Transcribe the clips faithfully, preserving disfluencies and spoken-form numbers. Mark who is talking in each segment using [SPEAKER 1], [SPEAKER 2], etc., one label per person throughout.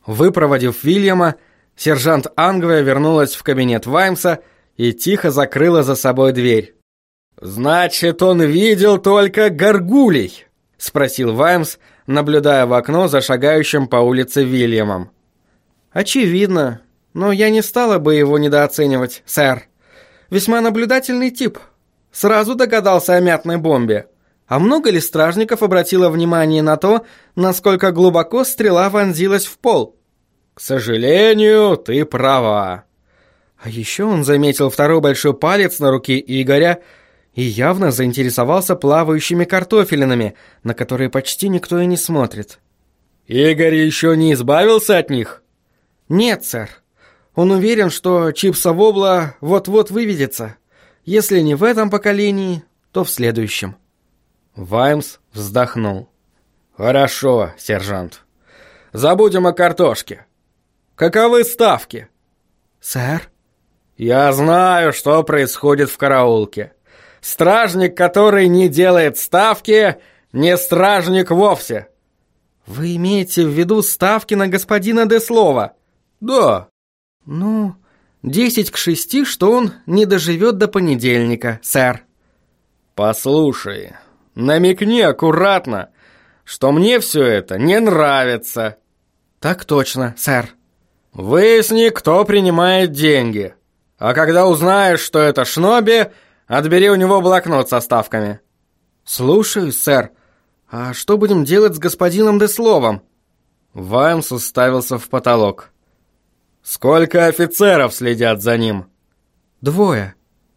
[SPEAKER 1] Выпроводив Вильяма, сержант Ангвия вернулась в кабинет Ваймса и тихо закрыла за собой дверь. «Значит, он видел только горгулей?» — спросил Ваймс, наблюдая в окно за шагающим по улице Вильямом. «Очевидно, но я не стала бы его недооценивать, сэр. Весьма наблюдательный тип. Сразу догадался о мятной бомбе. А много ли стражников обратило внимание на то, насколько глубоко стрела вонзилась в пол?» «К сожалению, ты права». А еще он заметил второй большой палец на руке Игоря и явно заинтересовался плавающими картофелинами, на которые почти никто и не смотрит. «Игорь еще не избавился от них?» «Нет, сэр. Он уверен, что чипса-вобла вот-вот выведется. Если не в этом поколении, то в следующем». Ваймс вздохнул. «Хорошо, сержант. Забудем о картошке. Каковы ставки?» «Сэр?» «Я знаю, что происходит в караулке. Стражник, который не делает ставки, не стражник вовсе». «Вы имеете в виду ставки на господина Деслова?» «Да». «Ну, десять к шести, что он не доживет до понедельника, сэр». «Послушай, намекни аккуратно, что мне все это не нравится». «Так точно, сэр». «Выясни, кто принимает деньги. А когда узнаешь, что это Шноби, отбери у него блокнот со ставками». «Слушаюсь, сэр. А что будем делать с господином Десловом?» Ваймс уставился в потолок. «Сколько офицеров следят за ним?» «Двое».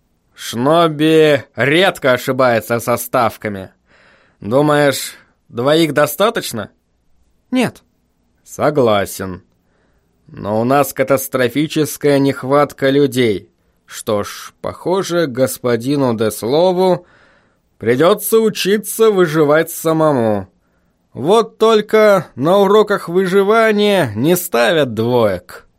[SPEAKER 1] «Шноби редко ошибается со ставками. Думаешь, двоих достаточно?» «Нет». «Согласен. Но у нас катастрофическая нехватка людей. Что ж, похоже, господину Деслову придется учиться выживать самому. Вот только на уроках выживания не ставят двоек».